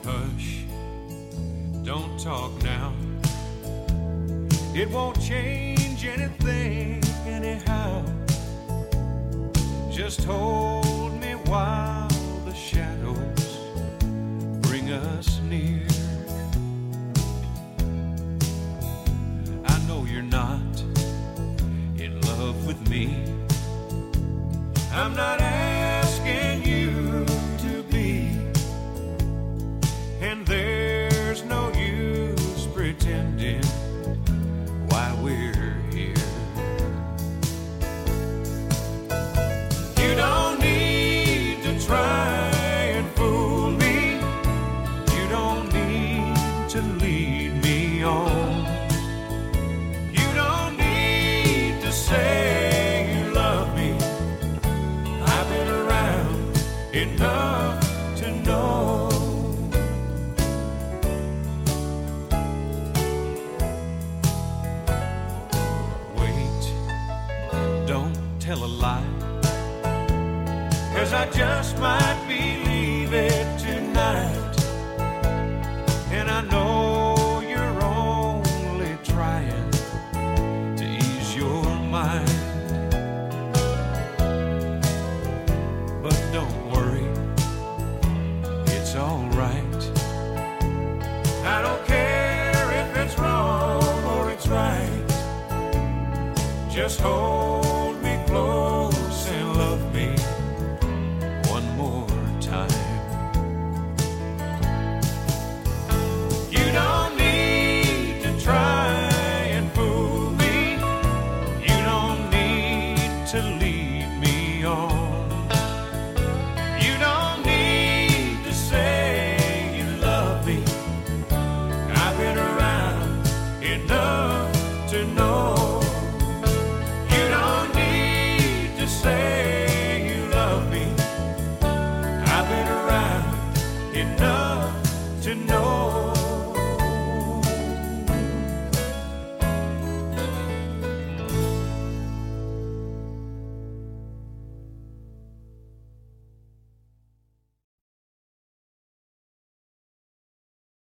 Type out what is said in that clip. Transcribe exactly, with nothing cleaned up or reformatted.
Hush, don't talk now. It won't change anything anyhow. Just hold me while the shadows bring us near. I know you're not in love with me. I'm not asking you to be. And there's no use pretending why we're here. You don't need to try and fool me. You don't need to lead me on. You don't need to say you love me. I've been around enough to know. Tell a lie, 'cause I just might believe it tonight. And I know you're only trying to ease your mind. But don't worry, it's all right. I don't care if it's wrong or it's right. Just hold me close and love me one more time. You don't need to try and fool me. You don't need to leave